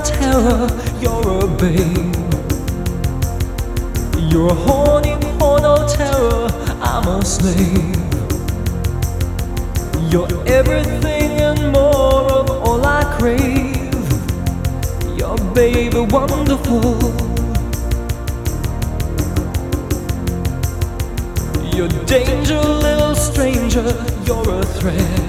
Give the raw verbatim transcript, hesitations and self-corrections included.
terror, you're a babe. You're a horny porno terror, I'm a slave. You're everything and more of all I crave. You're baby wonderful. You're danger, little stranger, you're a threat.